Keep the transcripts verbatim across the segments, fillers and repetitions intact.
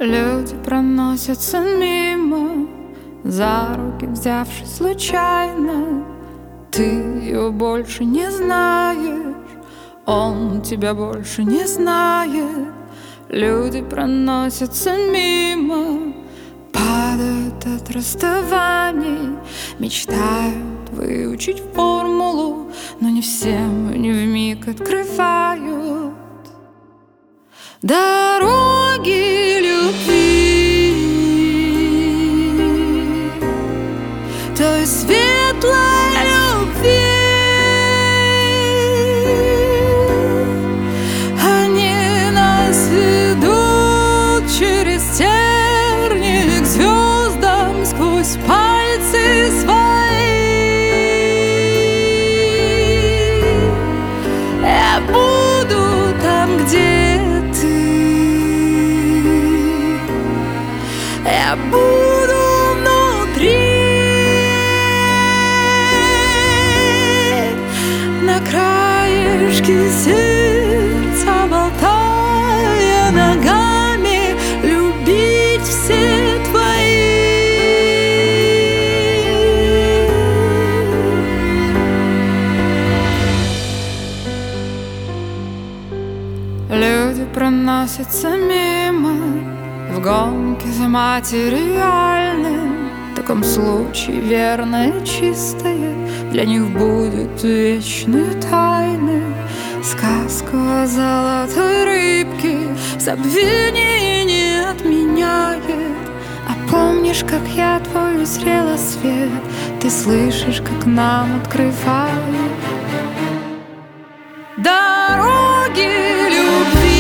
Люди проносятся мимо, за руки взявшись случайно. Ты его больше не знаешь, он тебя больше не знает. Люди проносятся мимо, падают от расставаний, мечтают выучить формулу, но не всем не вмиг открывают дороги любви, той светлой любви. Они нас ведут через тернии к звездам, сквозь пальцы свои. Я буду там, где я буду внутри, на краешке сердца, болтая ногами, любить все твои. Люди проносятся мимо в гонке за материальным. В таком случае верное и чистое для них будет вечной тайной. Сказку о золотой рыбке забвение не отменяет. А помнишь, как я твой узрела свет? Ты слышишь, как нам открывают дороги любви.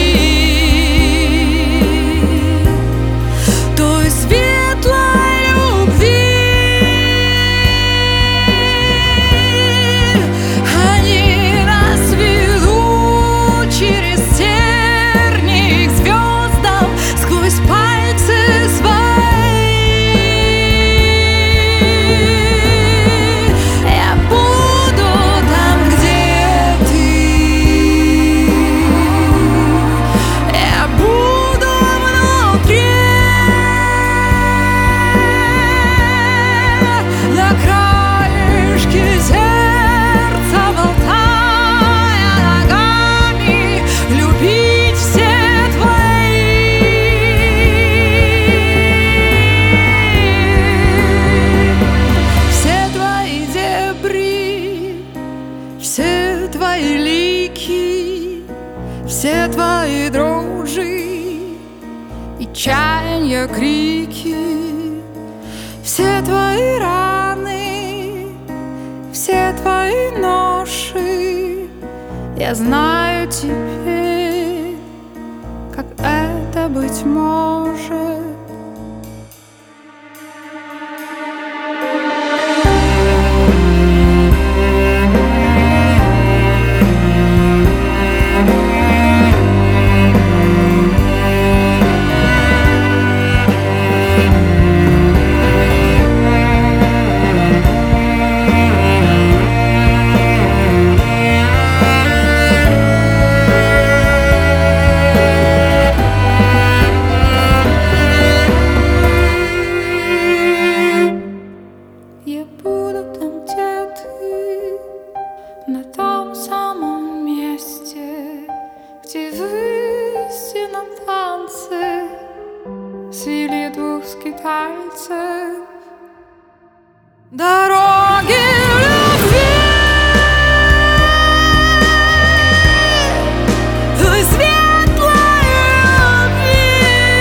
Все твои лики, все твои дрожи и чаяния, крики, все твои раны, все твои ноши. Я знаю теперь, как это быть может. Я буду там, где ты, на том самом месте, где в истинном танце свели двух скитальцев дороги любви. Той светлой любви.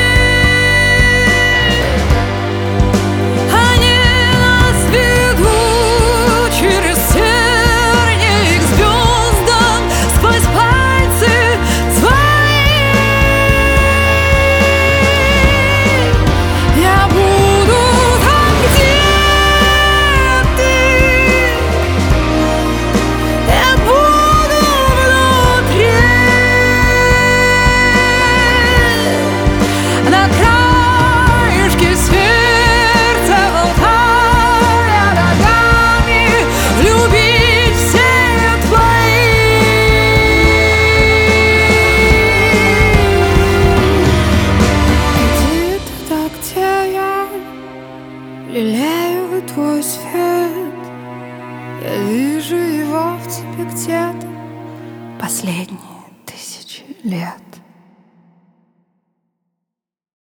Они нас ведут через тернии к звездам, сквозь пальцы твои. Я буду там, где ты. лелею твой свет. Я вижу его в тебе где-то последние тысячи лет.